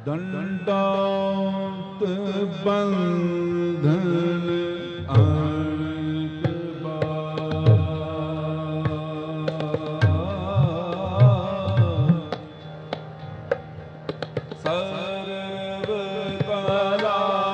दंडात बंधन अनंत सर्व कला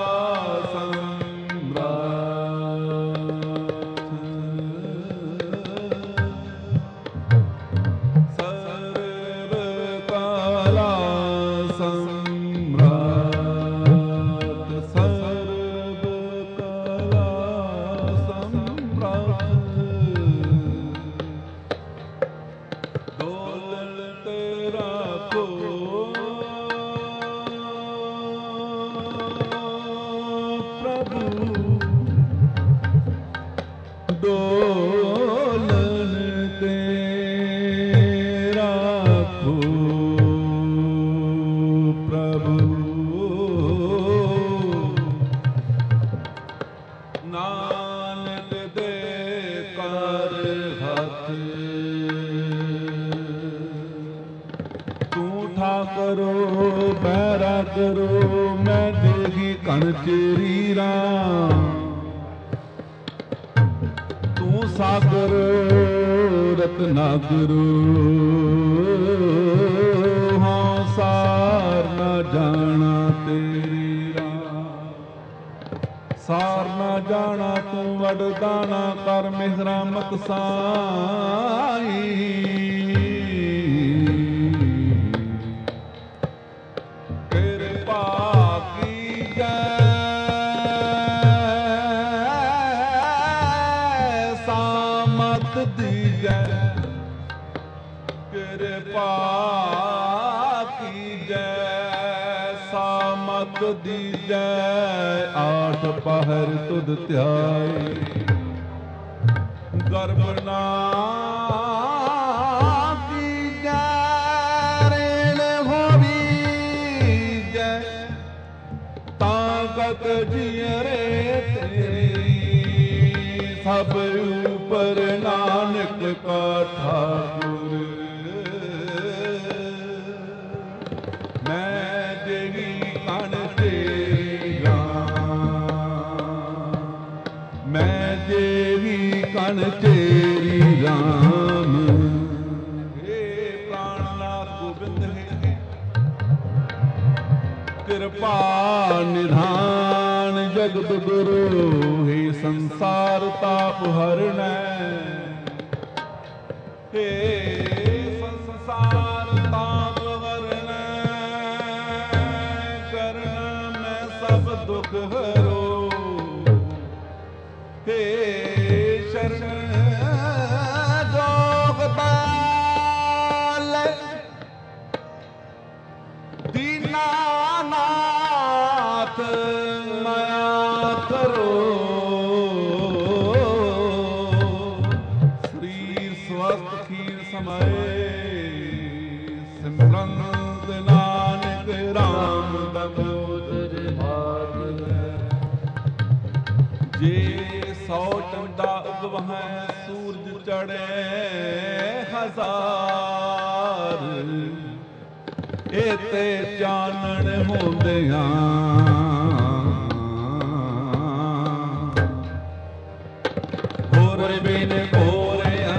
रत्नागुरु हाँ सार न जाना तेरी सार न जाना तू वरदाना कर मेहरा मत साई कृपा की जय सामत दी कृपा की जय सामत दी जय आठ पहर तुध त्याई गर्भ ना की जय रेण होवी जय ताकत जियरे तेरी सब ऊपर नानक का ठाकुर कण तेरी राम हे प्राणनाथ गोविंद है कृपा निधान जगत गुरु हे संसार ताप हरण हे संसार ताप हरण करण में सब दुख हरो हे जोगदाल दीनानाथ माया करो शरीर स्वस्थ खीर समय सिमरन नानक राम दमोदर जे सौ चंदा उगवह सूरज चढ़े हजार एते चानण होंदियां होर बिन घोर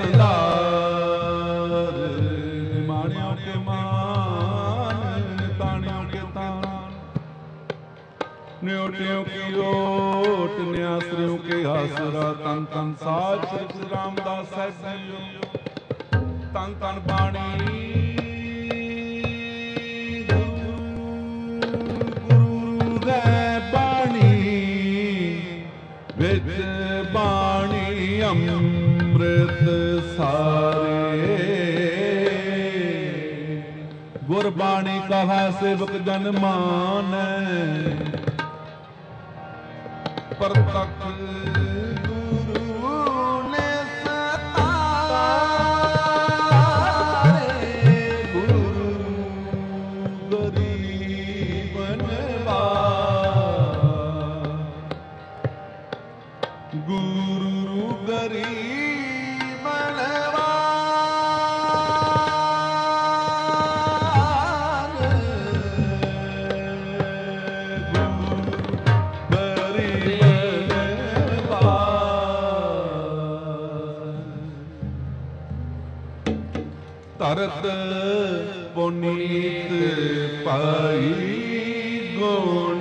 अंधार माणियों के मान ताणियों के तान न्योटियों की ओट न्यासरियों के आसरा तन तन साज श्री रामदास साहिब तन तन बाणी गुरु है बाणी विच बाणी अमृत सारे गुरबाणी कहा सेवक जन मान परतक गुरु ने सतारे गुरु गरीब नवाज गुरु गरीब नवाज ਤਰਤ ਪੁਨੀਤ ਪਾਈ ਗੁਣ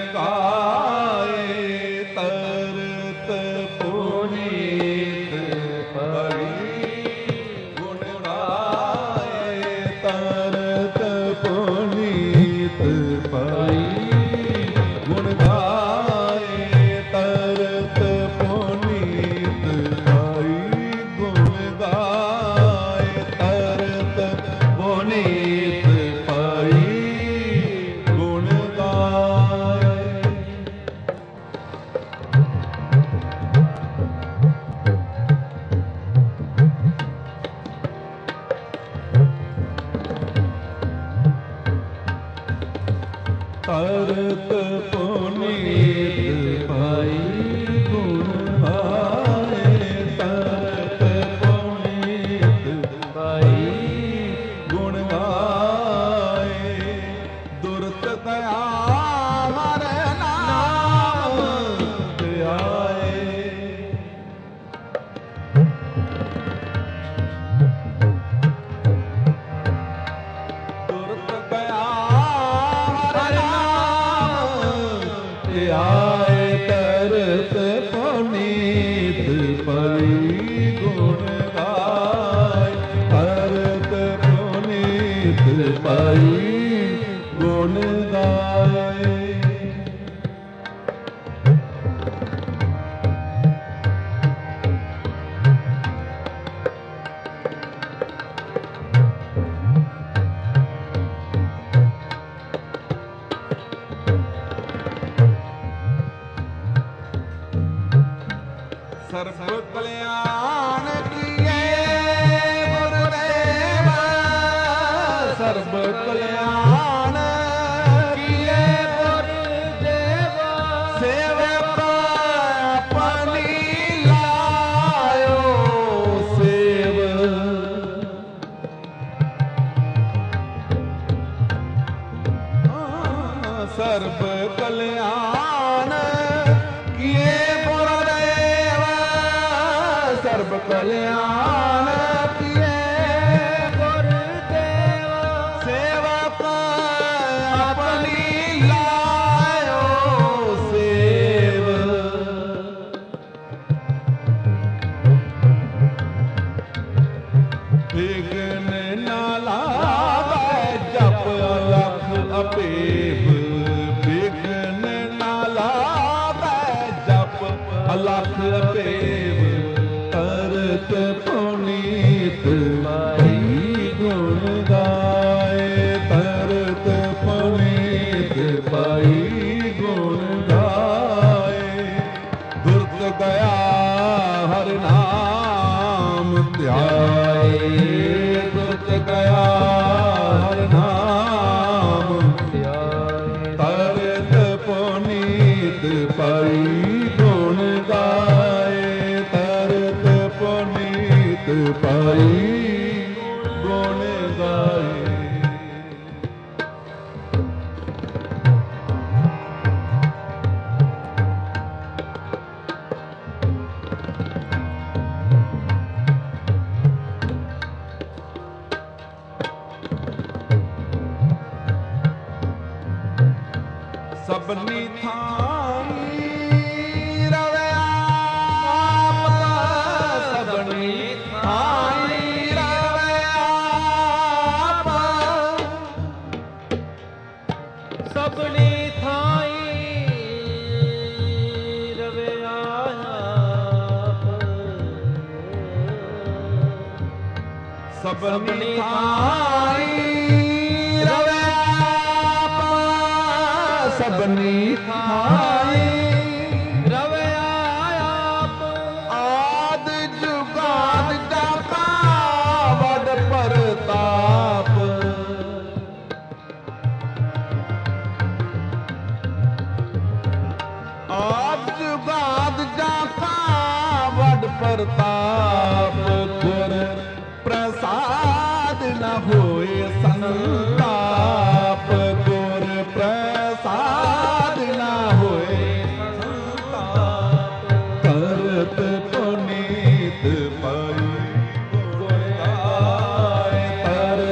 ਗਾਏ ਤਰਤ ਪੁਨੀਤ ਪਾਈ ਗੁਣ ਗਾਏ ਤਰਤ ਪੁਨੀਤ ਪਾਈ ਗੁਣ ਗਾਏ ਤਰਤ ਪੁਨੀਤ ਪਾਈ ਗੁਣ ਗਾਏ ਤਰਤ ਪੁਨੀਤ ਪਾਈ ਗੁਣ ਗਾਏ। ਤਰਤ ਪੁਨੀਤ ਪਾਈ ਗੁਣ ਗਾਏ ਤਰਤ ਪੁਨੀਤ ਪਾਈ ਗੁਣ ਗਾਏ ਦੁਰਤ ਦਇਆ ਹਰ ਨਾਮ ਧਿਆਏ ਦੁਰਤ ਦਇਆ ਹਰ ਨਾਮ ਧਿਆਏ ਤਰਤ ਪੁਨੀਤ ਪਾਈ ਗੁਣ ਗਾਏ ਤਰਤ ਪੁਨੀਤ ਪਾਈ ਗੁਣ ਗਾਏ। ਸਰਬ ਕਲਿਆਣ ਕੀਏ ਗੁਰਦੇਵ ਸਰਬ ਕਲਿਆਣ ਕੀਏ ਗੁਰਦੇਵ ਸੇਵਕ ਆਪਣੀ ਲਾਇਓ ਸੇਵ ਸਰਬ ਕਲਿਆਣ ਕੀਏ ਗੁਰਦੇਵ ਸਰਬ ਕਲਿਆਣ ਕੀਏ ਗੁਰਦੇਵ ਸੇਵਕ ਆਪਣੀ ਲਾਇਓ ਸੇਵ ਬਿਘਨ ਨਾ ਲਾਵੈ ਜਪ ਅਲਖ ਅਪੇਵ ਬਿਘਨ ਨਾ ਲਾਵੈ ਜਪ ਅਲਖ ਅਪੇਵ ਤਰਤ ਪੁਨੀਤ ਪਾਈ ਗੁਣ ਗਾਏ ਤਰਤ ਪੁਨੀਤ ਪਾਈ ਗੁਣ ਗਾਏ ਦੁਰਤ ਗਿਆ ਹਰ ਨਾਮ ਧਿਆਏ ਦੁਰਤ ਗਿਆ ਹਰ ਨਾਮ ਧਿਆਏ ਤਰਤ ਪੁਨੀਤ ਪਾਈ ਗੁਣ ਗਾਏ ਤਰਤ ਪੁਨੀਤ ਪਾਈ ਗੁਣ ਗਾਏ। ਸਭਨੀ ਥਾਈ ਰਵਿ ਆਪ ਸਭਨੀ ਥਾਈ ਰਵਿ ਆਪ ਸਭਨੀ ਥਾਈ ਰਵਿ ਆਪ ਸਭਨੀ ਥਾਈ ਰਵਿ ਸਭਨੀ ਥਾਈ ਰਵਿ ਆਪ ਆਦ ਜੁਗਾਦ ਜਾਪਾ ਵਡ ਪ੍ਰਤਾਪ ਆਦ ਜੁਗਾਦ ਜਾਪਾ ਵਡ ਪ੍ਰਤਾਪ ਗੁਰ ਪ੍ਰਸਾਦ ਨ ਹੋਏ ਸੰਤਾਪ ਗੁਰ ਪ੍ਰਸਾਦ ਨ ਹੋਏ ਸੰਤਾਪ ਤਰਤ ਪੁਨੀਤ ਪਾਈ ਗੁਣ ਗਾਏ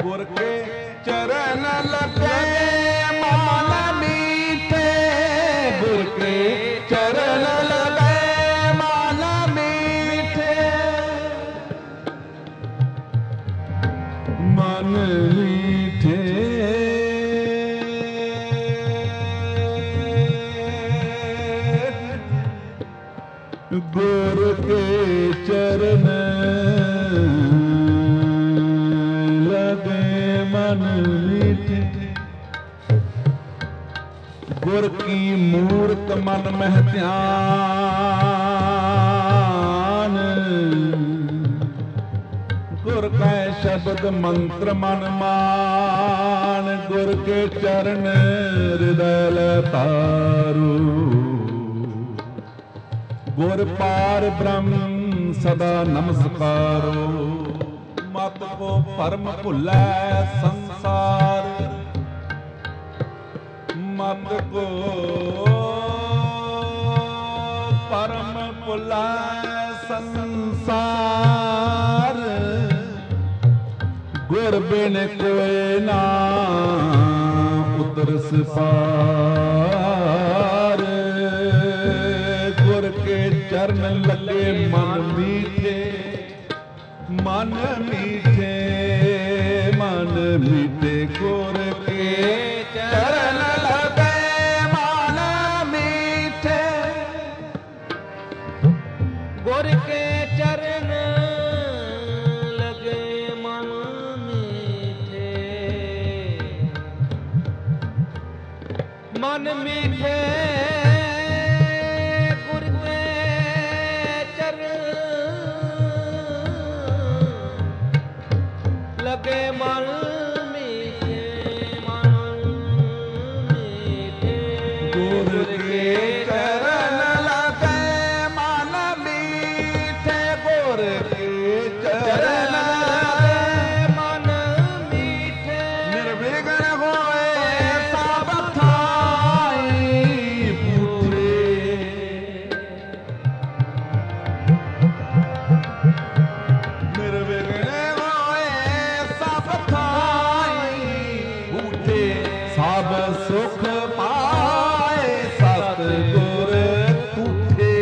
ਗੁਰ ਕੇ ਚਰਨ ਲਗੇ ਮਨ ਮੀਠੇ, ਗੁਰ ਕੇ ਚਰਨ ਲਗੇ ਮਨ ਮੀਠੇ, ਮਨ ਮੀਠੇ। ਗੁਰ ਕੇ ਚਰਨ ਲਗੇ ਮਨ ਮੀਠੇ, ਗੁਰ ਕੀ ਮੂਰਤ ਮਨ ਮਹਿ ਧਿਆਨ, ਗੁਰ ਕੈ ਸ਼ਬਦ ਮੰਤਰ ਮਨ ਮਾਨ, ਗੁਰ ਕੇ ਚਰਨ ਹਿਰਦੈ ਲੈ ਤਾਰੂ, ਗੁਰ ਪਾਰ ਬ੍ਰਹਮ ਸਦਾ ਨਮਸਕਾਰੋ, ਮਤ ਕੋ ਭਰਮ ਭੁੱਲੈ ਸੰਸਾਰ, ਮਤ ਕੋ ਭਰਮ ਭੁੱਲੈ ਸੰਸਾਰ, ਗੁਰ ਬਿਨ ਕੋਇ ਨਾ ਉਤਰਸ ਪਾਰ, ਗੁਰ ਕੇ ਚਰਨ ਲੱਗੇ ਮਨ ਮੀਠੇ, ਮਨ ਮੀਠੇ, ਮਨ ਮੀਠੇ, ਗੁਰ ਕੇ ਚਰਨ ਲੱਗੇ ਮਨ ਮੀਠੇ, ਗੁਰ ਕੇ ਚਰਨ ਲਗੇ ਮਨ ਮੀਠੇ, ਮਨ ਮੀਠੇ, ਗੁਰ ਕੇ ਚਰਨ ਲਗੇ ਮਨ ਮੀਠੇ, ਮਨ ਮੀਠੇ, ਗੁਰ ਕੇ ਚਰਨ ਲਗੇ ਮਨ ਮੀਠੇ, ਗੁਰ ਕੇ ਚਰਨ ਲਗੇ ਮਨ ਮੀਠੇ, ਨਿਰਵਿਘਨ ਹੋਏ ਸਭ ਥਾਈ ਪੁੱਤਰੇ, ਨਿਰਵਿਘਨ ਹੋਏ ਸਭ ਥਾਈ ਬੂਝੇ, ਸਭ ਸੁਖ ਪਾਏ ਸਤਿਗੁਰ ਤੁਠੇ,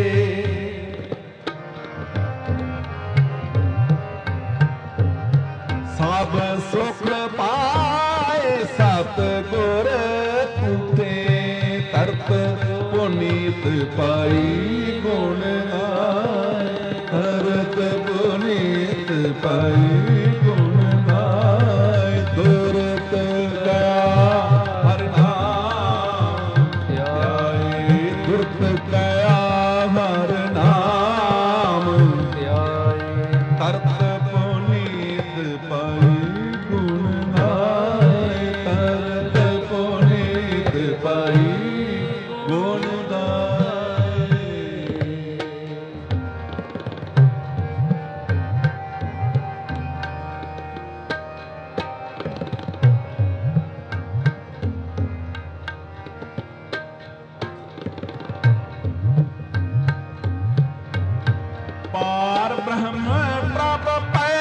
ਸਭ ਸੁਖ ਪਾਏ ਸਤਿਗੁਰ ਤੁਠੇ, ਤਰਤ ਪੁਨੀਤ ਪਾਈ ਗੁਣ ਗਾਏ, ਤਰਤ ਪੁਨੀਤ ਪਾਈ ਗੁਣ ਗਾਏ, ਦੁਰਤ ਗਿਆ ਹਰਿ ਨਾਮ ਧਿਆਏ, ਦੁਰਤ ਗਿਆ ਹਰਿ ਨਾਮ ਧਿਆਏ, ਤਰਤ ਪੁਨੀਤ ਪਾਈ ਗੁਣ ਗਾਏ, ਤਰਤ ਪੁਨੀਤ ਪਾਈ ਗੁਣ ਗਾਏ। ਪਾਰ ਬ੍ਰਹਮ ਪ੍ਰਭ ਪੈ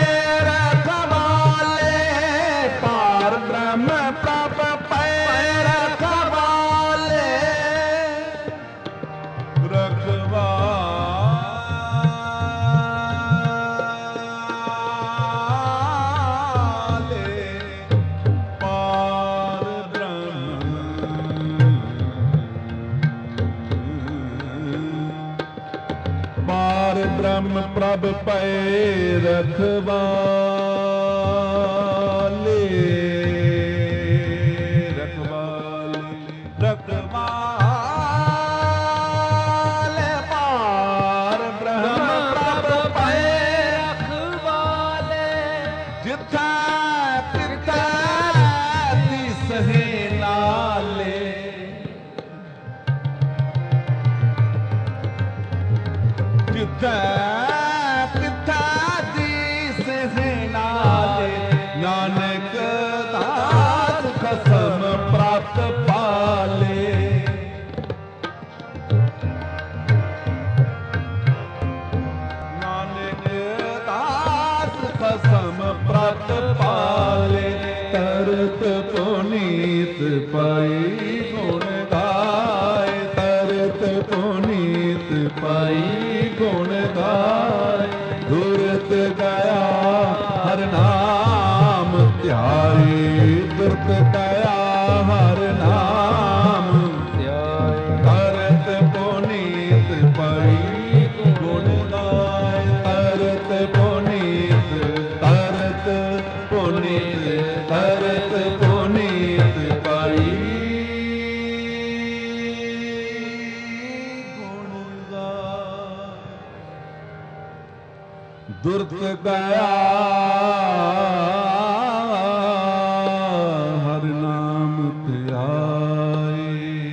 ਰਖਵਾਲੇ, ਪਾਰ ਬ੍ਰਹਮ ਪ੍ਰਭ ਪੈ ਰਖਵਾਲੇ, ਰਖਵਾਲੇ, ਪਾਰ ਬ੍ਰਹਮ, ਪਾਰ ਬ੍ਰਹਮ ਪ੍ਰਭ ਪੈ ਰਖਵਾਲੇ, ਰਖਵਾਲੇ, ਰਖਵਾਲੇ, ਪਾਰ ਬ੍ਰਹਮ ਪ੍ਰਭ ਪੈ ਰਖਵਾਲੇ, ਜਿੱਥਾ ਪਿਤਾ ਦਿਸਹਿ ਨਾਲੇ, ਜਿੱਥਾ ਪਿਤਾ ਦਿਸਹਿ ਨਾਲੇ, ਨਾਨਕ ਦਾਸ ਖਸਮ ਪ੍ਰਾਪਤ ਪਾਲੇ, ਨਾਨਕ ਦਾਸ ਖਸਮ ਪ੍ਰਾਪਤ ਪਾਈ ਗੁਣ ਗਾਏ, ਤਰਤ ਪੁਨੀਤ ਪਾਈ ਗੁਣ ਗਾਏ, ਦੁਰਤ ਗਿਆ ਹਰ ਨਾਮ ਧਿਆਏ, ਦੁਰਤ ਗਿਆ ਹਰ ਨਾਮ ਧਿਆਏ, ਤਰਤ ਪੁਨੀਤ ਪਾਈ ਗੁਣ ਗਾਏ, ਤਰਤ ਪੁਨੀਤ, ਤਰਤ ਪੁਨੀਤ, ਤਰਤ ਪੁਨੀਤ ਪਾਈ ਗੁਣ ਗਾਏ, ਦੁਰਤ ਗਿਆ ਹਰ ਨਾਮ ਧਿਆਏ।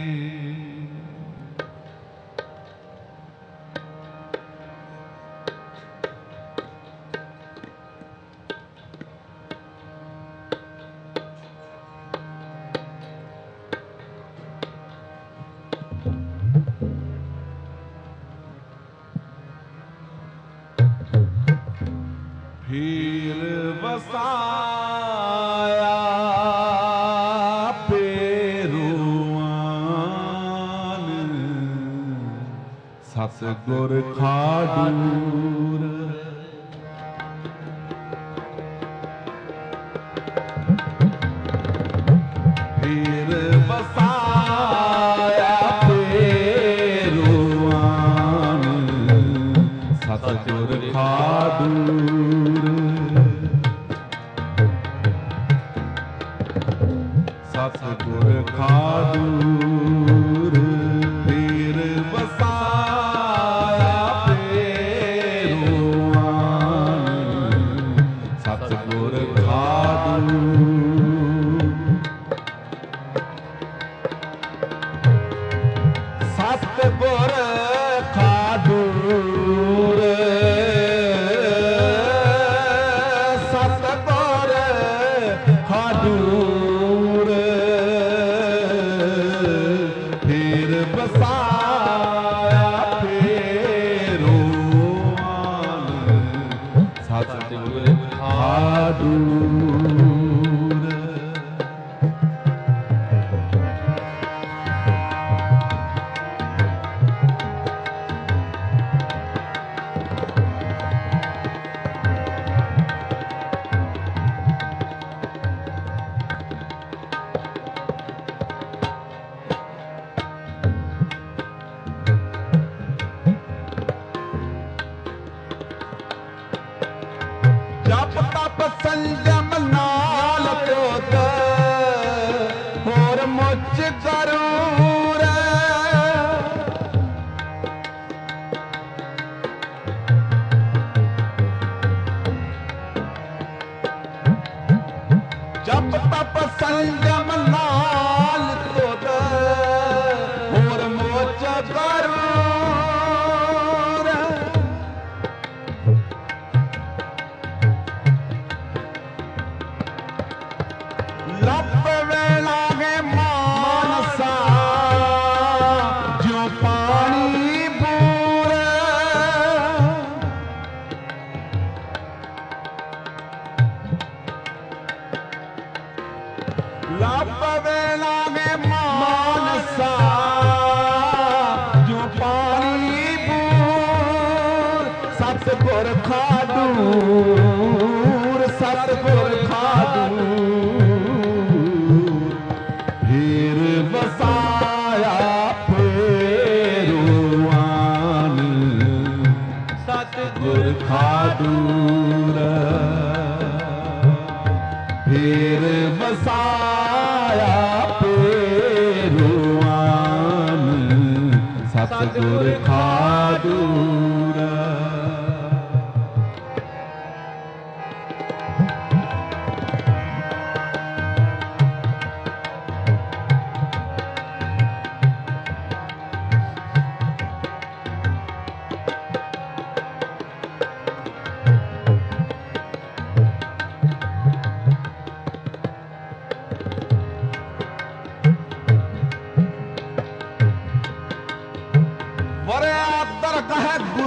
ਫੀਲ ਵਸਾਇਆ ਪੇਰੂਆਨ, ਸਤਿਗੁਰ ਖਾਡੂਰ, ਫੀਲ ਵਸਾਇਆ ਪੇਰੂਆਨ, ਸਤਿਗੁਰ ਖਾਡੂਰ, ਸਤਿਗੁਰ ਖਾਡੂਰ, ਪੀਰ ਵਸਾਇਆ ਪੇਰੂਆਨ, ਸਤਿਗੁਰ ਖਾਡੂਰ, ਸਤਿਗੁਰ ਖਾਡੂਰ, ਸਤਿਗੁਰ ਖਾਡੂਰ, ਫੇਰ ਵਸਾਇਆ ਪੇਰੂਆਨ, ਸਤਿਗੁਰ ਖਾਡੂਰ। ਜਪ ਤਪ ਸੰਜਮ ਨਾਲ ਜੋਤ, ਹੋਰ ਮੁੱਚ ਕਰੂਰ, ਜਪ ਤਪ ਸੰਜਮ ਨਾਲ ਜੋਤ, ਹੋਰ ਮੁੱਚ ਕਰੂਰ, ਲੱਭ ਵੇਲਾਗੇ ਮਾਨਸਾ, ਜੋ ਪਾਣੀ ਬੂਰ, ਲੱਭ ਵੇਲਾਗੇ ਮਾਨਸਾ, ਜੋ ਪਾਣੀ ਬੂਰ, ਸਤਿਗੁਰ ਖਾਡੂਰ, ਸਤਿਗੁਰ ਖਾਡੂਰ, ਫੇਰ ਵਸਾਇਆ ਪੇਰੂਆਨ, ਸਤਿਗੁਰ ਖਾਡੂਰ, ਫੇਰ ਵਸਾਇਆ ਪੇਰੂਆਨ, ਸਤਿਗੁਰ ਖਾਡੂਰ। ਵਰਿਆ ਦਰਗਹ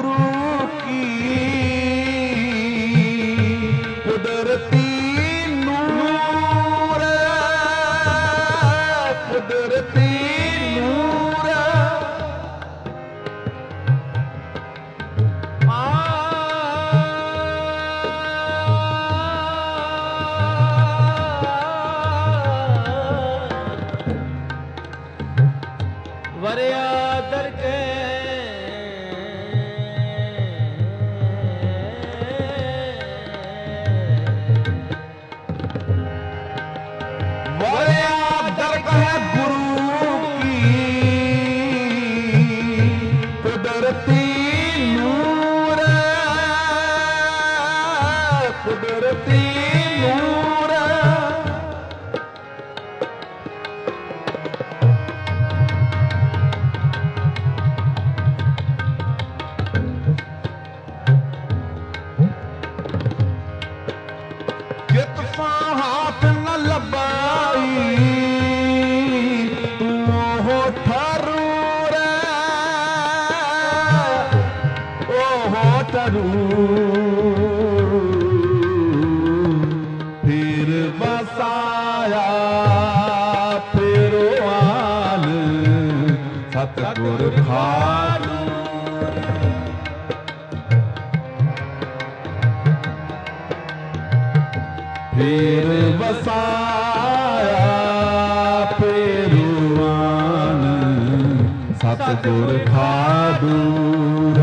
ਫੇਰ ਵਸਾਇਆ ਫੇਰਵਾਨ ਸਤਿਗੁਰ ਖਾਲੂ ਫੇਰ ਵਸਾਇਆ ਫੇਰਵਾਨ ਸਤਿਗੁਰ ਖਾਦੂਰ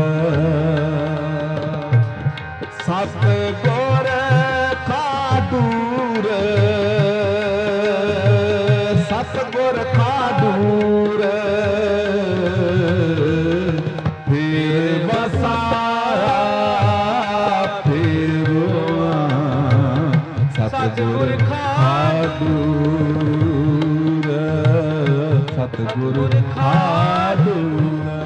ਸਤਿਗੁਰ ਖਾਦੂਰ ਸਤਿਗੁਰ ਖਾਦੂਰ ਫੇਰ ਵਸਾਇਆ ਫੇਰਵਾਨ ਸਤਿਗੁਰ ਖਾਦੂਰ ਸਤਿਗੁਰ ਖਾਦੂਰ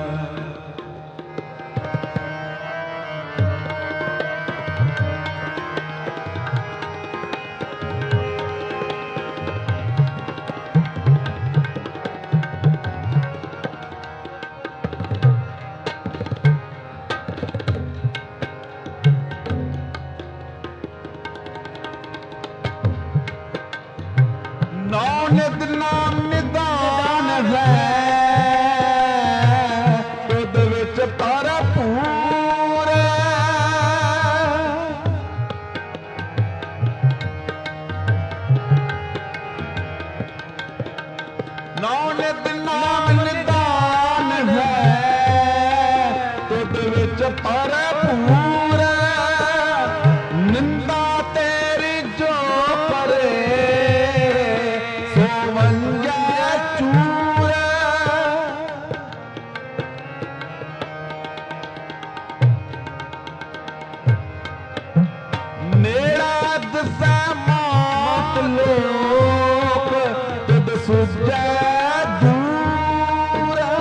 ਨੌ ਨਿਤ ਨਾਮ ਨਿਦਾਨ ਹੈ ਤੁਧ ਵਿੱਚ ਭਰਪੂਰ ਨੌ ਨਿਤ ਨਾਮ ਨਿਦਾਨ ਹੈ ਤੁਧ ਵਿੱਚ ਭਰਪੂਰ ਨਿੰਦਾ ਤੇਰੀ ਜੋ ਪਰੇ ਨੇੜਾ ਦਸੈ ਮਾਤ ਲੋਕ ਤੁਧ ਸੁਝੈ ਦੂਰ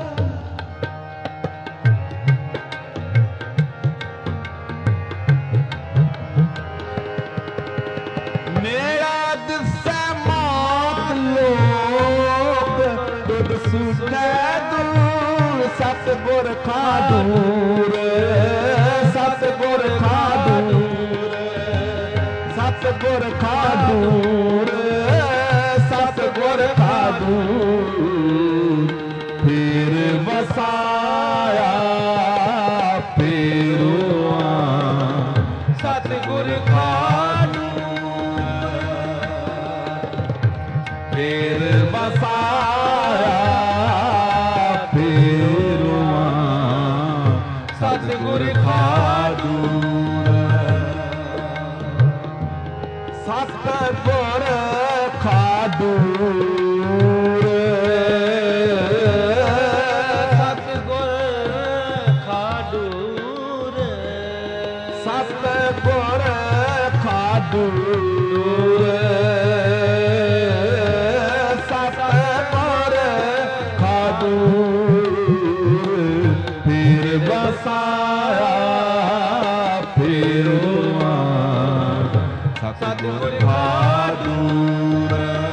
ਨੇੜਾ ਦਸੈ ਮਾਤ ਲੋਕ ਤੁਧ ਸੁਝੈ ਦੂਰ ਸਤਿਗੁਰ ਖਾਦੂਰ ਸਤਿਗੁਰ ਖਾਦੂਰ ਸਤਿਗੁਰ ਖਾਦੂਰ ਸਤਿਗੁਰ ਖਾਦੂਰ ਫੇਰ ਵਸਾਇਆ ਫੇਰਵਾਨ ਸਤਿਗੁਰ ਖਾਦੂਰ ਫੇਰ ਵਸਾਇਆ ਫੇਰਵਾਨ ਸਤਿਗੁਰ ਖਾਦੂਰ ਸਤਿਗੁਰ ਖਾਦੂਰ ਸਤਿਗੁਰ ਖਾਦੂਰ ਸਤਿਗੁਰ ਖਾਦੂਰ ਸਤਿਗੁਰ ਖਾਦੂਰ ਫੇਰ ਵਸਾਇਆ ਫੇਰਵਾਨ ਸਤਿਗੁਰ ਖਾਦੂਰ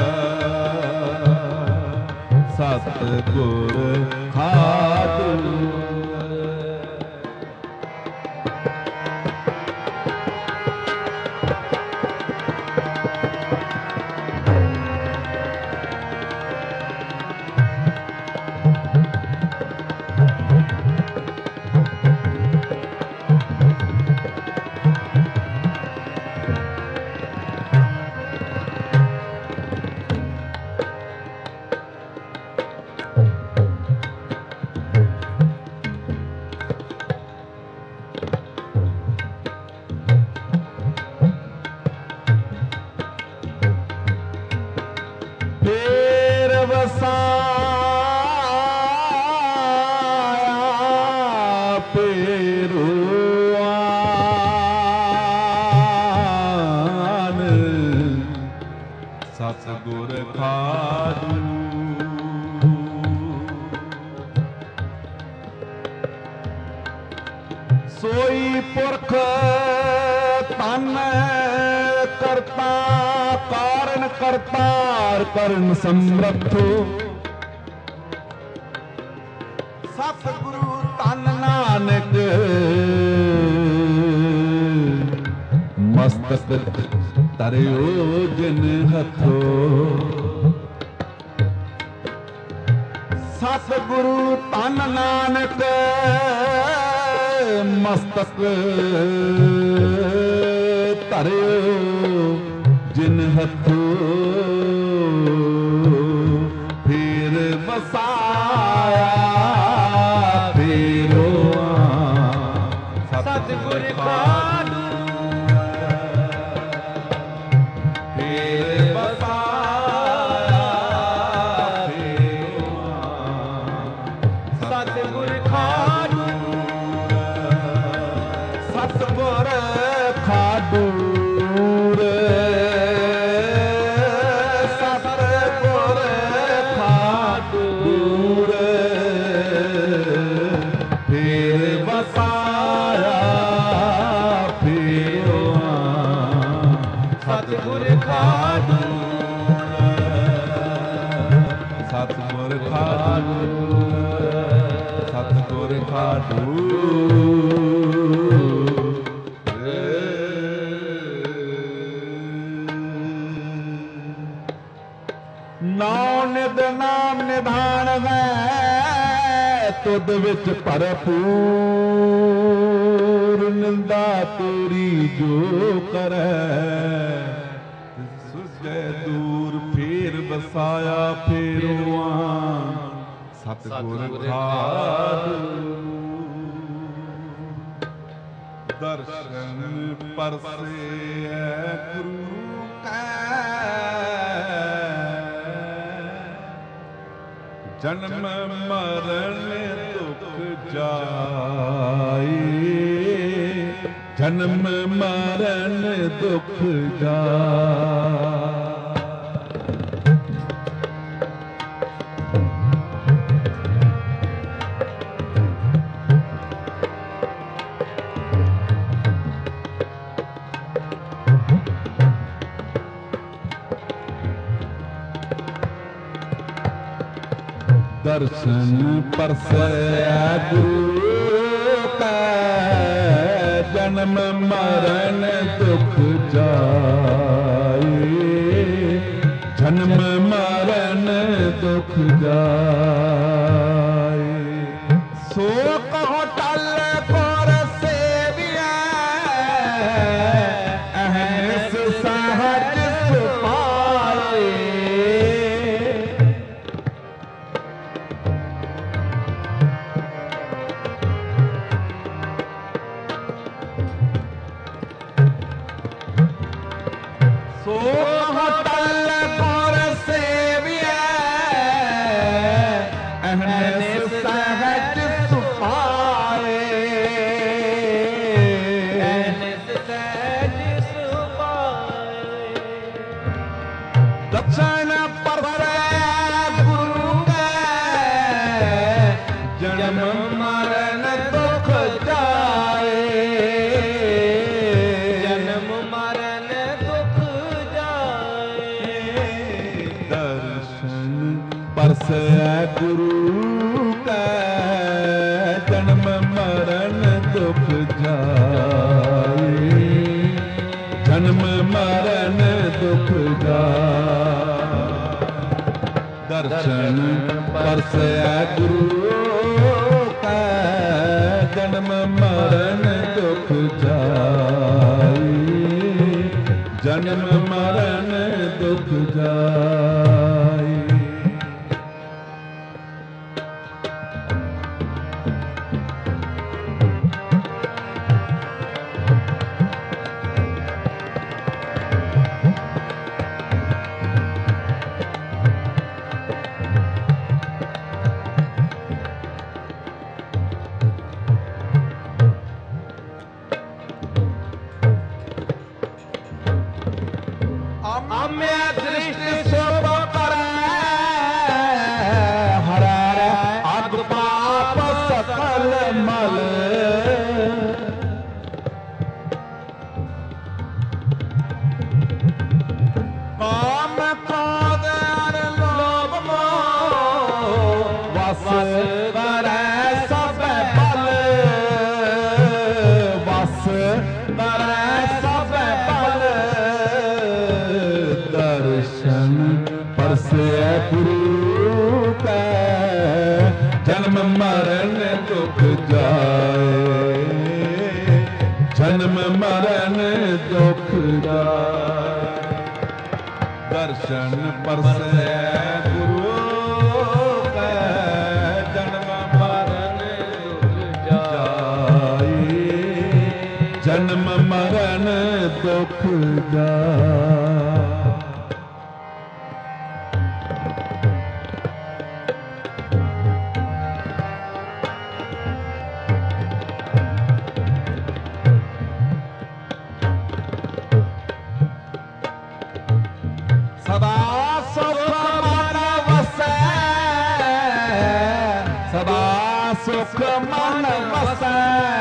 ਸਤਿਗੁਰ ਖਾਦੂਰ ਫੇਰ ਵਸਾਇਆ ਫੇਰਵਾਨ ਸਤਿਗੁਰ ਖਾਦੂ ਸੋਈ ਪੁਰਖ ਤਨ ਕਰਤਾ ਕਾਰਨ ਕਰਤਾਰ ਕਰਨ ਸਮਰੱਥੋ ਸਤਿਗੁਰੂ ਧੰਨ ਨਾਨਕ ਮਸਤਕ ਤਰਿਓ ਜਿਨ ਹੱਥੋ ਸਤਿਗੁਰੂ ਧੰਨ ਨਾਨਕ ਮਸਤਕ ਧਰਿਓ ਜਿਨ ਹੱਥੋ ਫੇਰ ਵਸਾਇਆ ਫੇਰੋ ਸਤਿਗੁਰ ਖਾਲੂ ਫੇਰ ਵਸਾਇਆ ਫੇਰੋ ਸਤਿਗੁਰ ਖਾਲੂ ਸਤਿਗੁਰ ਖਾਡੂਰ ਸਤਿਗੁਰ ਖਾਡੂਰ ਫੇਰ ਵਸਾਇਆ ਫੇਰੋ ਸਤਿਗੁਰ ਖਾਲੂ ਸਤਿਗੁਰ ਖਾਡੂਰ ਸਤਿਗੁਰ ਖਾਡੂਰ ਨਾਉ ਨਿਦ ਨਾਮ ਨਿਧਾਨ ਹੈ ਤੁਧ ਵਿੱਚ ਭਰਪੂਰ ਨਿੰਦਾ ਤੋਰੀ ਜੋ ਕਰੈ ਸੁਜੈ ਦੂਰ ਫੇਰ ਵਸਾਇਆ ਫੇਰੋਆਂ ਸਤਿਗੁਰ ਖਾਲੂ ਦਰਸ਼ਨ ਪਰਸੇ ਗੁਰੂ ਕੈ ਜਨਮ ਮਰਨ ਦੁਖ ਜਾਏ ਜਨਮ ਮਰਨ ਦੁਖ ਜਾਏ ਦਰਸ਼ਨ ਪਰਸੈ ਗੁਰੂ ਕੈ ਜਨਮ ਮਰਨ ਦੁਖ ਜਾਏ ਜਨਮ ਮਰਨ ਦੁਖ ਜਾਏ ਸੋ ਕਹੋ ਟਲ ਕੋਰ ਸੇਵਿਆ ਅਹਨਿਸ ਸਹਜ ਸੁਪਾਏ ਸੋ ਹਟਲ ਕੋਰ ਸੇਵਿਆ ਅਹਨਿਸ ਸਹਜ ਸੁਪਾਏ ਅਹਨਿਸ ਸਹਿਜ ਸੁਭਾਏ ਦਰਸ਼ਨ ਪਰਸੈ ਗੁਰੂ ਕੈ ਜਨਮ ਮਰਨ ਦੁਖ ਜਾਏ ਜਨਮ ਮਰਨ ਦੁਖ ਜਾਏ ਦਰਸ਼ਨ ਪਰਸੈ ਗੁਰੂ ਕੈ ਜਨਮ ਮਰਨ ਦੁਖ ਜਾਏ ਜਨਮ ਮਰਨ ਦੁਖ ਜਾਏ ਦਰਸ਼ਨ ਪਰਸੈ ਗੁਰੂ ਕੈ ਜਨਮ ਮਰਨ ਦੁਖ ਜਾਏ ਜਨਮ ਮਰਨ ਦੁਖ ਜਾਏ ਆਮਿਆ ਦ੍ਰਿਸ਼ਟ ਸੁਭ ਕਰੈ ਹਰੈ ਅਗ ਪਾਪ ਸਕਲ ਮਲ ਕਾਮ ਕ੍ਰੋਧ ਅਰ ਲੋਭ ਮੋਹ ਵਸ ਕਰੈ ਸਭ ਬਲ ਵਸ ਕਰੈ ਸਭ ਬਲ ਪਰਸੈ ਗੁਰੂ ਕੈ ਜਨਮ ਮਰਨ ਦੁਖ ਜਾਏ ਜਨਮ ਮਰਨ ਦੁਖ ਜਾਏ ਦਰਸ਼ਨ ਪਰਸੈ ਗੁਰੂ ਕੈ ਜਨਮ ਮਰਨ ਦੁਖ ਜਾਏ ਜਨਮ ਮਰਨ ਦੁਖ ਜਾਏ ਸਦਾ ਸੁਖ ਮਨ ਵਸੈ ਸਦਾ ਸੁਖ ਮਨ ਵਸੈ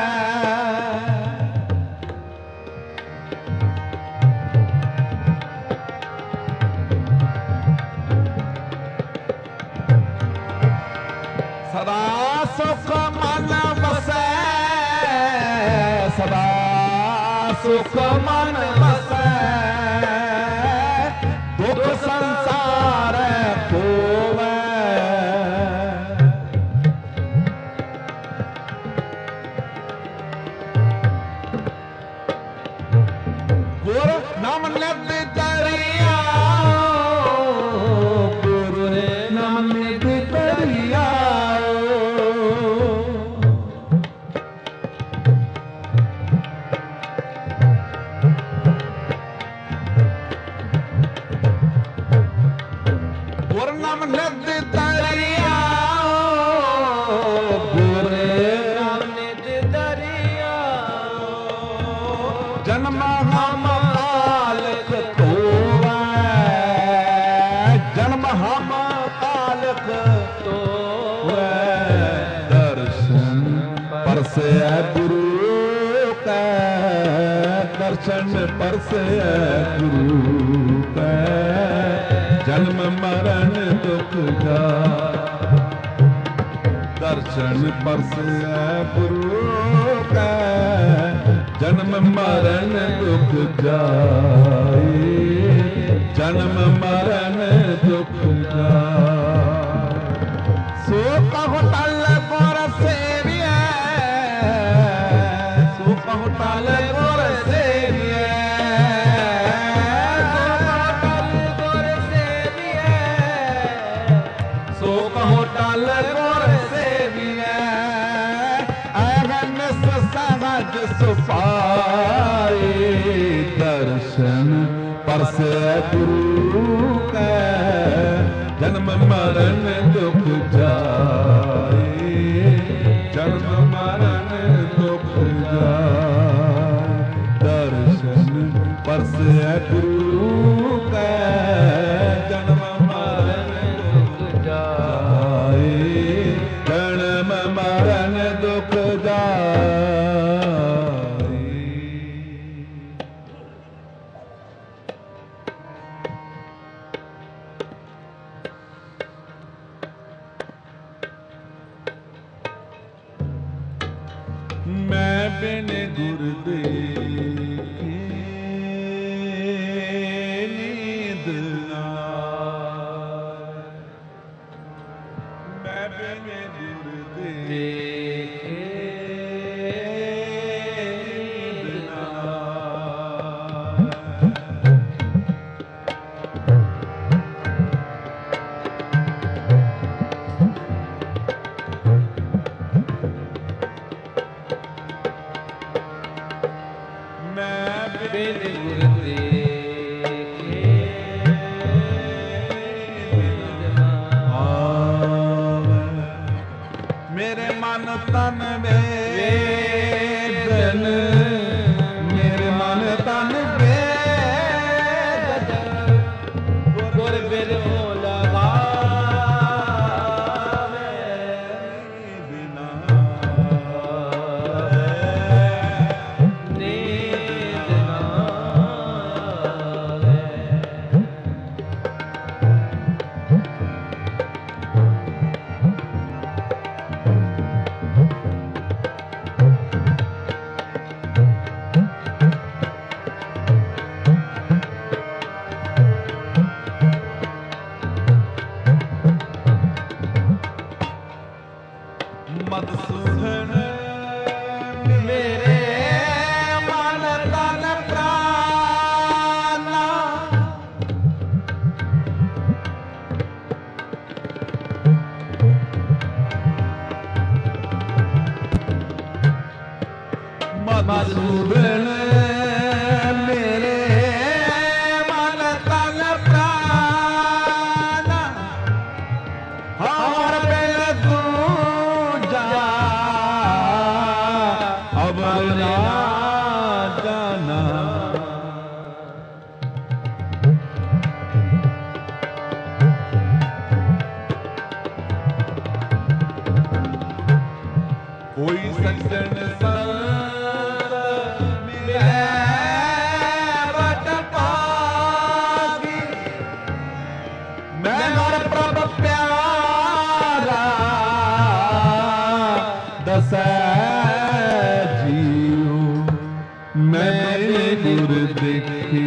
ਸਦਾ ਸੁਖ ਮਨ ਵਸੈ ਸਦਾ ਸੁਖ ਮਨ ਵਸੈ ਦੁਖ ਸੰਸਾਰ ਹੋਵੇ ਗੁਰ ਨਾਮ ਨਿਤ ਦਰਿਆ ਗੁਰ ਨਾਮ ਨਿਤ ਦਰਿਆ ਗੁਰ ਨਾਮ ਨਿਤ ਦਰਿਆ ਗੁਰ ਨਾਮ ਨਿਤ ਦਰਿਆ ਜਨਮ ਹਮ ਕਾਲਕ ਧੋਵੈ ਜਨਮ ਹਮ ਕਾਲਕ ਧੋਵੈ ਦਰਸ਼ਨ ਪਰਸੈ ਗੁਰੂ ਕੈ ਦਰਸ਼ਨ ਪਰਸੈ ਗੁਰੂ ਕੈ ਜਨਮ ਮਰਨ ਦੁਖ ਜਾਏ ਦਰਸ਼ਨ ਪਰਸੈ ਗੁਰੂ ਕੈ ਜਨਮ ਮਰਨ ਦੁਖ ਜਾਏ ਜਨਮ ਮਰਨ ਦੁਖ ਜਾਏ ਸੋ ਕਹੋ ਤਲ ਗੁਰ ਸੇਵੀਐ ਸੋ ਕਹੋ ਤਲ ਗੁਰ ਸੇਵੀਐ ਸੋ ਕਹੋ ਟਲ ਗੁਰ ਸੇਵੀਐ ਅਗਨ ਸਹਜ ਸੁਪਾਏ ਦਰਸ਼ਨ ਪਰਸੈ ਗੁਰੂ ਕੈ ਜਨਮ ਮਰਨ ਦੁਖ ਜਾਏ ਜਨਮ ਮਰਨ ਦੁਖ ਜਾਏ ਦਰਸ਼ਨ ਪਰਸੈ ਗੁਰੂ ਕੈ ਜਨਮ ਜਨਮ ਮਰਨ ਦੁਖ ਜਾਏ ਮੈਂ ਬਿਨ ਗੁਰ ਦੇਖੇ ਨੀਂਦ ਨਾ ਮੈਂ ਬਿਨ ਗੁਰ ਦੇਖੇ ਨੀਂਦ ਨਾ ਸੁਭਣ ਮੇਰੇ ਮਨ ਤਨ ਪ੍ਰਾਨ ਹਰ ਬਿਨ ਦੂਜਾ ਅਵਰ ਨਾ ਜਾਣਾ। ਕੋਈ ਸੱਜਣ ਸੰਤ ਮਿਲੇ ਵਟ ਪਾਗੀ ਮੈਂ ਹਰ ਪ੍ਰਭ ਪਿਆਰਾ ਦਸੈ ਜੀਉ ਮੈਂ ਮੇਰੇ ਗੁਰ ਦੇਖੇ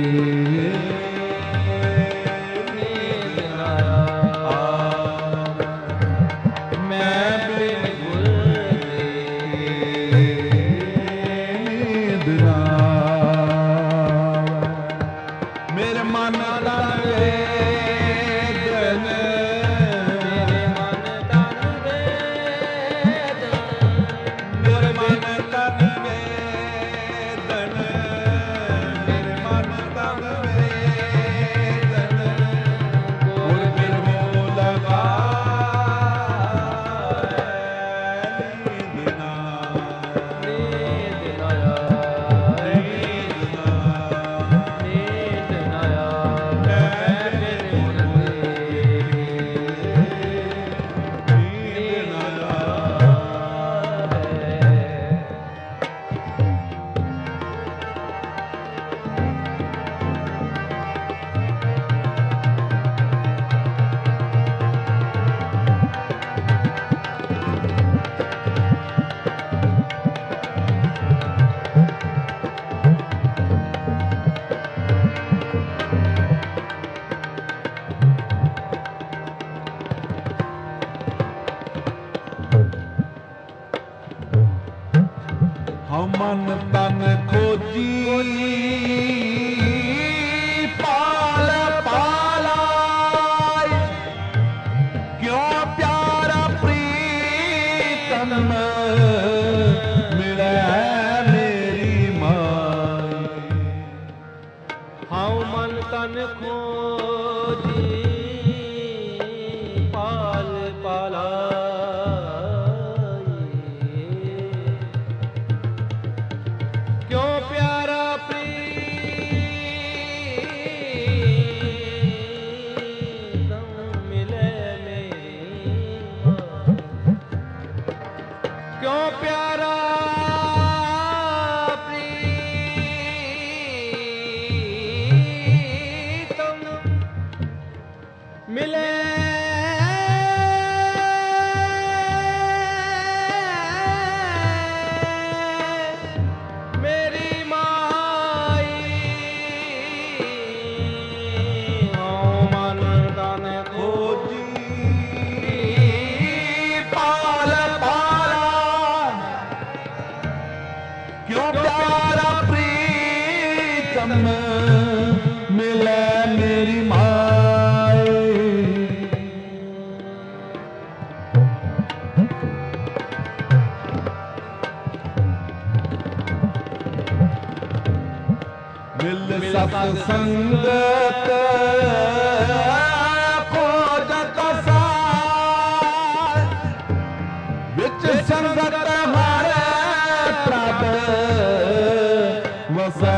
ਮਨ ਤਨ ਖੋਜੀ ਪਾਲ ਪਾਲਾਈ ਕਿਉਂ ਪਿਆਰਾ ਪ੍ਰੀਤਮ ਮਿਲੇ ਮੇਰੀ ਮਾਈ। ਹਉ ਮਨ ਤਨ ਖੋਜੀ ਪਾਲ ਪਾਲਾਈ क्यों प्यारा प्रीतम मिले मेरी माँ। क्यों प्यारा प्रीतम मिले मिले मेरी माए। मिल सत्संगत खोजत सार विच संगत हमारे प्रभ वसै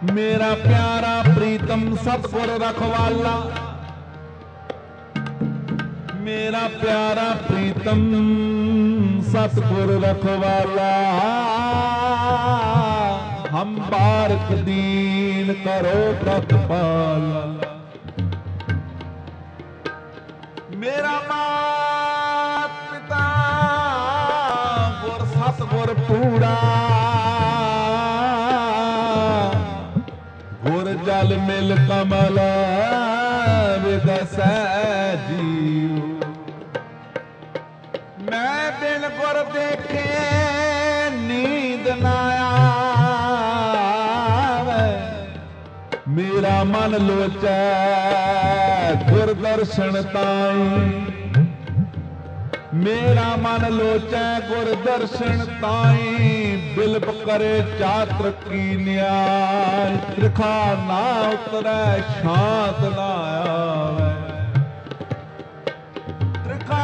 मेरा प्यारा प्रीतम सतगुर रखवाला, मेरा प्यारा प्रीतम सतगुर रखवाला, हम बारक दीन करो प्रतिपाला। मेरा मात पिता गुर सतगुर पूरा, गुर जल मिल कमल विदसै जीव। मैं बिन गुर देखे नींद न आवे, मेरा मन लोचै गुर दर्शन ताई, मेरा मन लोचै गुर दर्शन ताई। बिलप करे चात्र की न्याय, त्रिखा ना उतरै शांत ना आवे, त्रिखा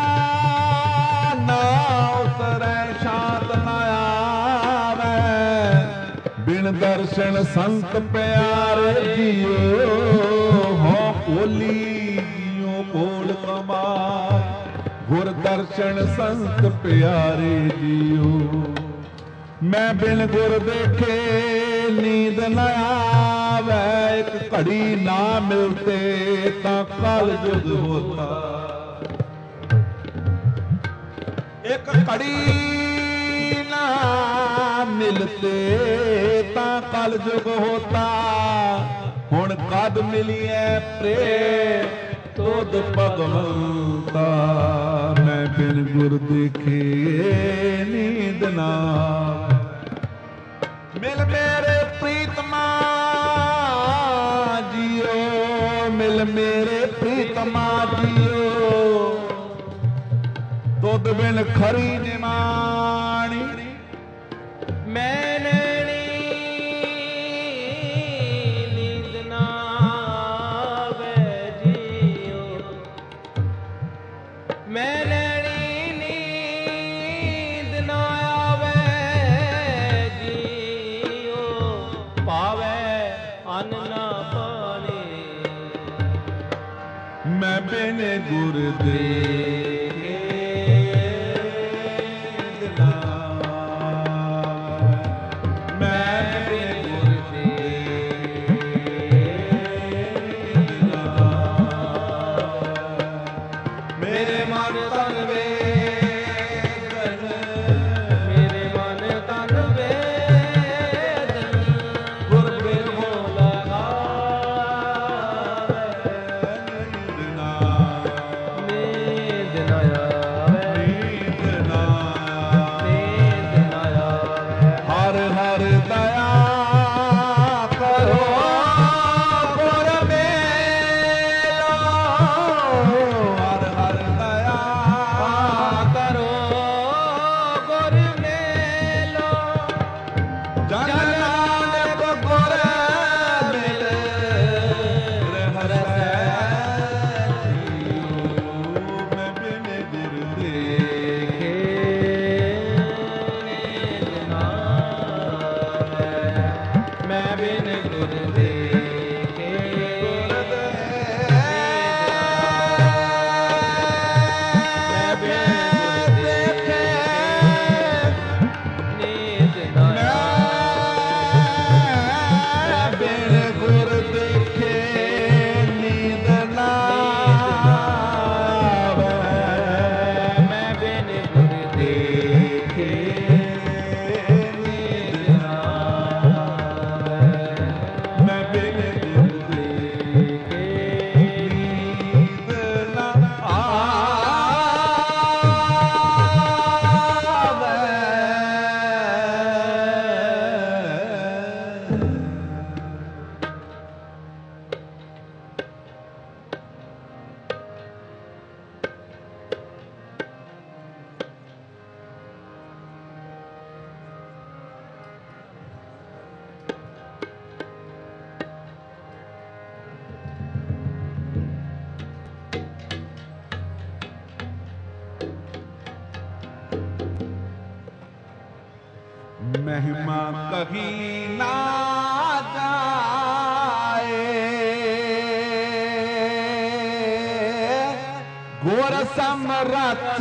ना उतरै शांत ना आवे। बिन दर्शन संत प्यारे जियो, हो ओली जियो कोल कमाए। गुर दर्शन संत प्यारे जियो, मैं बिन गुर देखे नींद न आवे। एक घड़ी ना मिलते ता कल युग होता, एक घड़ी ना मिलते ता कल युग होता। हुण कद मिलिए प्रेम तुद भगवंता, मैं बिन गुर देखे नींद ना। मिल मेरे प्रीतमा जियो, मिल मेरे प्रीतमा जियो। तुद बिन खरी निमाणी, मैं नैनी नींद ना आवे जियो, मैं नैनी नींद ना आवे जियो। पावे अन्न ना पानी, मैं बिन गुर देखे नींद ना। मैं बिन गुर देखे नींद ना। मेरे मन तन वेदन, मेरे मन तन वेदन, गुर बिन हो लगावे। नींद ना। नींद न आवे, नींद ना। नींद न आवे। हर हर दया करो गुर मेलो, हर हर दया करो गुर मेलो, जन नानक गुर मिले रहसै जियो। मैं बिन गुर देखे नींद न आवे, मैं बिन गुर देखे गुर दे। मैं बिन गुर देखे नींद न मैं बिन गुर देखे नींद ना आवे। मैं बिन गुर देखे नींद ना आवे। मैं बिन गुर देखे नींद ना महिमा कही ना जा ਗੁਰ ਸਮਰੱਥ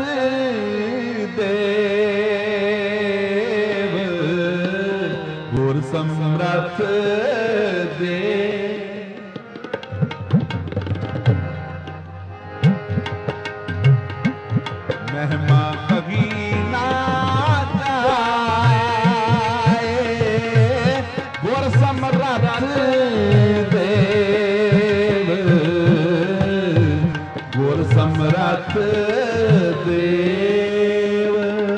ਦੇਵ, ਗੁਰ ਸਮਰੱਥ ਦੇਵ। ਮਹਿਮਾ ਕਹੀ ਨਾ ਜਾਏ, ਗੁਰ ਸਮਰੱਥ ਦੇਵ, ਗੁਰ ਸਮਰੱਥ ਦੇਵ।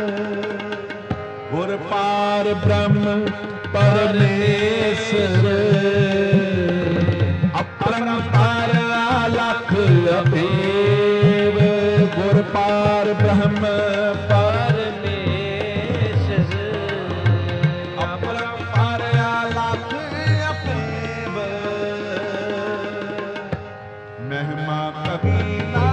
ਗੁਰ ਪਾਰ ਬ੍ਰਹਮ ਪਰਮੇਸ਼ਰ, ਅਪਰੰਪਾਰ ਅਲਖ ਅਭੇਵ। ਗੁਰ ਪਾਰ ਬ੍ਰਹਮ ਪਰਮੇਸ਼ਰ, ਅਪਰੰਪਾਰ ਅਲਖ ਅਭੇਵ। ਮਹਿਮਾ ਕਹੀ ਨਾ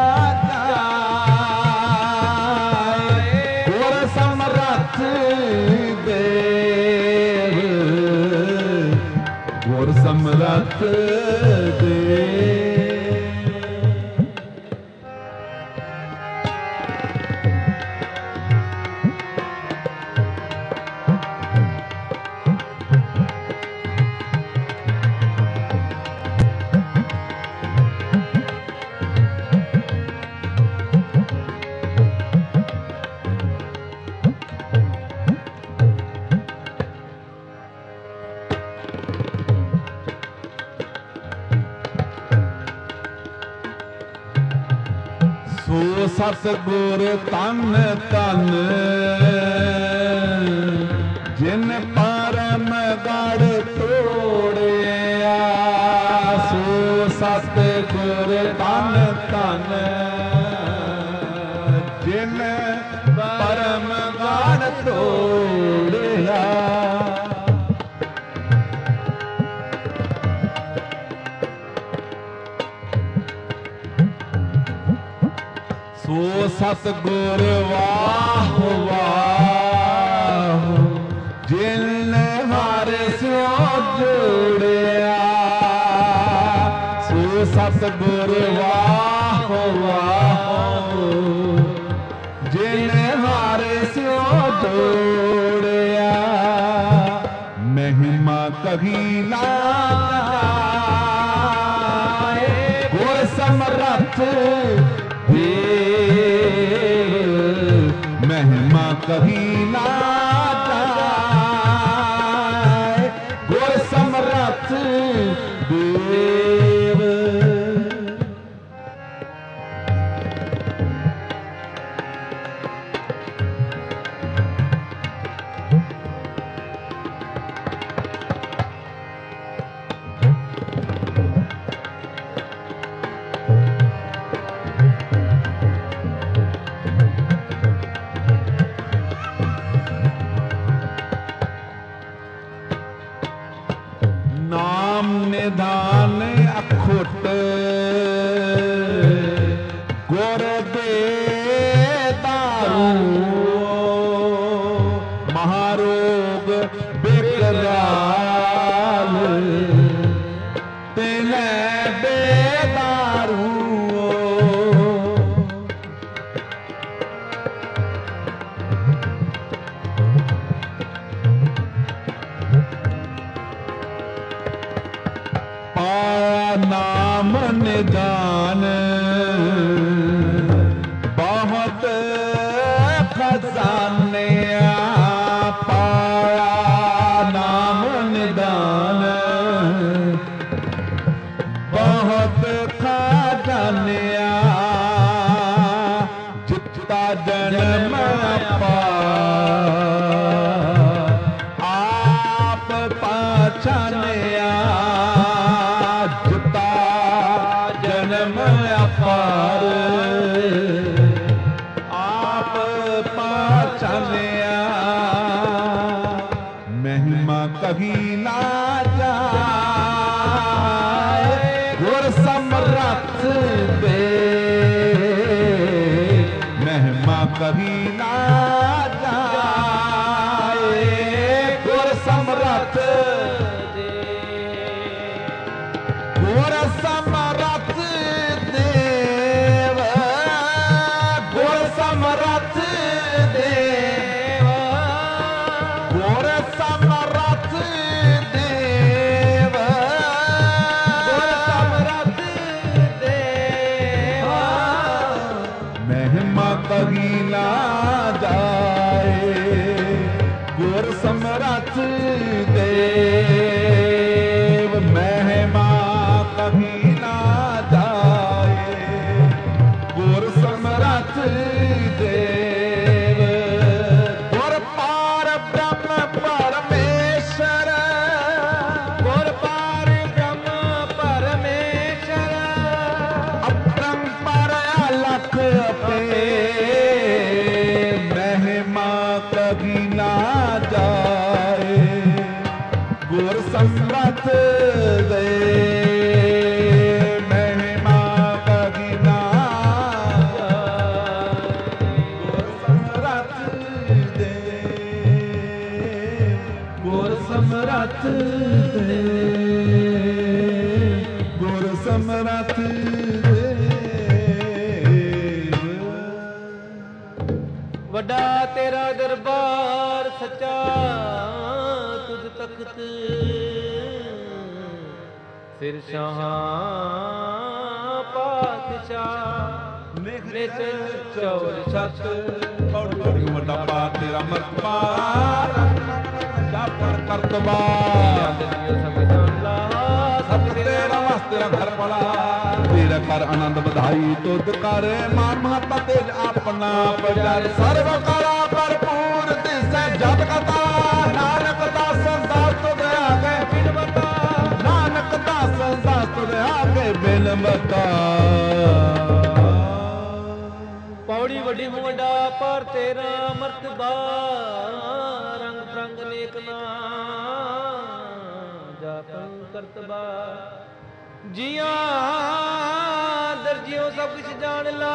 ਜਾਏ, ਗੁਰ ਸਮਰੱਥ ਦੇਵ, ਗੁਰ ਸਮਰੱਥ ਦੇਵ। ਸੋ ਸਤਿਗੁਰ ਧੰਨ ਧੰਨ, ਜਿਨ ਪਰਮ ਗੜ ਤੋੜਿਆ। ਸੋ ਸਤਿਗੁਰ ਧੰਨ ਧੰਨ, ਜਿਨ ਪਰਮ ਗੜ ਤੋੜਿਆ। ਸੋ ਸਤਿਗੁਰ ਵਾਹ ਵਾਹ, ਜਿਨ ਹਰਿ ਸਿਉ ਜੋੜਿਆ। ਸੋ ਸਤਿਗੁਰ ਵਾਹ ਵਾਹ, ਜਿਨ ਹਰਿ ਸਿਉ ਜੋੜਿਆ। ਮਹਿਮਾ ਕਹੀ ਨਾ ਜਾਏ, ਗੁਰ ਸਮਰੱਥ ਦੇਵ। ਮਹਿਮਾ ਕਹੀ ਨਾ ਜਾਏ, ਗੁਰ ਸਮਰੱਥ ਦੇਵ। ਨਾਮ ਨਿਧਾਨ ਅਖੁੱਟ, ਗੁਰ ਦੇ ਦਾਰੂ। ਮਹਾਰੋਗ ਬਿਕਰਾਲ, ਤਿਨੈ ਬੇਦਾਰੂ। ਨਾਮ ਨਿਦਾਨ ਬਹੁਤ ਖਜ਼ਾਨਿਆ। ਪਾਇਆ ਨਾਮ ਨਿਦਾਨ ਬਹੁਤ ਖਜ਼ਾਨਿਆ। ਜਿੱਤਾ ਜਨਮ ਆਪ ਪਛਾਨਿਆ। ਜਨਮ ਅਪਾਰ ਆਪ ਪਛਾਨਿਆ। ਮਹਿਮਾ ਕਹੀ ਨਾ ਜਾਏ, ਗੁਰ ਸਮਰੱਥ ਦੇਵ। ਮਹਿਮਾ ਕਹੀ ਨਾ ਜਾਏ, ਗੁਰ ਸਮਰੱਥ ਦੇਵ। ਗੁਰ ਸਮਰੱਥ ਦੇਵ, ਸਮਰਥ ਵੱਡਾ ਤੇਰਾ ਦਰਬਾਰ ਸੱਚਾ ਤੁਧ ਤਖਤ ਸਿਰ ਸ਼ਾਹ ਪਾਤਸ਼ਾਹ ਨਿਤ ਚੌਰ ਛਤ ਪੌੜੀ ਵੱਡਾ ਪਾ ਤੇਰਾ ਮਰਤਬਾ ਜਾਪਣ ਕਰਤਬਾ ਸਭ ਤੇਰਾ ਵਸ ਤੇਰਾ ਘਰ ਪਲਾ ਤੇਰਾ ਕਰ ਆਨੰਦ ਵਧਾਈ ਤੁਧ ਕਰ ਮਾਤਾ ਤੇਜ ਆਪਣਾ ਪਜਰ ਸਰਬ ਕਲਾ ਭਰਪੂਰ ਦਿਸੈ ਜਪ ਕਥਾ ਨਾਨਕ ਦਾਸ ਦਾਸ ਤੁਧ ਆਗੇ ਬਿਨਵਤਾ ਨਾਨਕ ਦਾਸ ਦਾਸ ਤੁਧ ਆਗੇ ਬਿਨਵਤਾ ਪੌੜੀ ਵੱਡੀ ਮੁੰਡਾ ਪਰ ਤੇਰਾ ਮਰਤਬਾ ਰੰਗ ਪ੍ਰੰਗ ਨੇਕ ਨਾ ਜਾਪਨ ਕਰਤਬਾ ਜੀਆਂ ਦਰਜੀਓ ਸਭ ਕੁਛ ਜਾਣ ਲਾ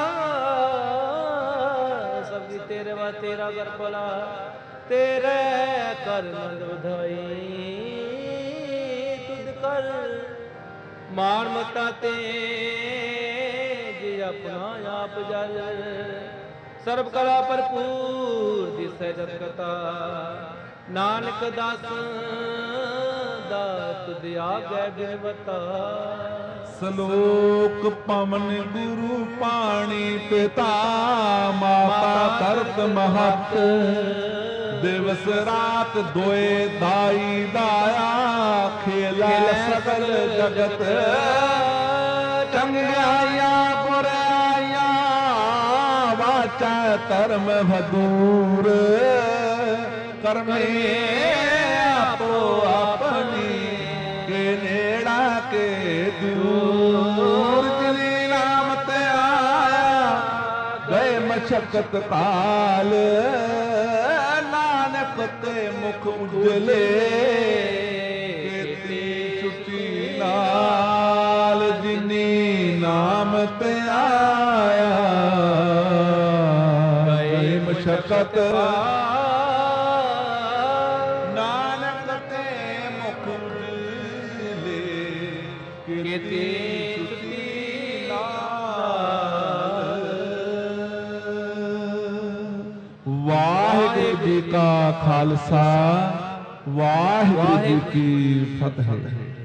ਸਭ ਕੀ ਤੇਰੇ ਵਾ ਤੇਰਾ ਕਰ ਭਲਾ ਤੇਰੇ ਕਰ ਨੰਦ ਵਧਾਈ ਤੁਧ ਕਰ ਮਾਣ ਮਤਾ ਤੇ ਜੀ ਆਪਣਾ ਆਪ ਜਲ ਸਰਬ ਕਲਾ ਭਰਪੂਰ ਦਿਸੈ ਜਤ ਕਥਾ ਨਾਨਕ ਦਾਸ ਦਾਤ ਦਿਆ ਗੈ ਬਿਨਵਤਾ ਸਲੋਕ ਪਵਨ ਗੁਰੂ ਪਾਣੀ ਪਿਤਾ ਮਾਤਾ ਧਰਤ ਮਹਤ ਦਿਵਸ ਰਾਤ ਦੋਏ ਦਾਈ ਦਾਇਆ ਖੇਲਾ ਸਕਲ ਜਗਤ ਚੰਗਿਆਈਆਂ ਬੁਰਾਈਆਂ ਵਾਚਾ ਧਰਮ ਹਦੂਰ ਕਰਮੇ ਆਪੋ ਆਪਣੀ ਕੇ ਨੇੜਾ ਕੇ ਦੂਰ ਜਿਨੀ ਨਾਮ ਤੇ ਆਇਆ ਗਏ ਮਸ਼ਕਤ ਕਾਲ ਨਾਨਕ ਤੇ ਮੁਖ ਉਜਲੇ ਕੀਤੀ ਛੁੱਟੀ ਨਾਲ ਜਿਨੀ ਨਾਮ ਤੇ ਆਇਆ ਗਏ ਮਸ਼ਕਤ ਵਾਹਿਗੁਰੂ ਜੀ ਕਾ ਖਾਲਸਾ ਵਾਹਿਗੁਰੂ ਜੀ ਕੀ ਫਤਿਹ।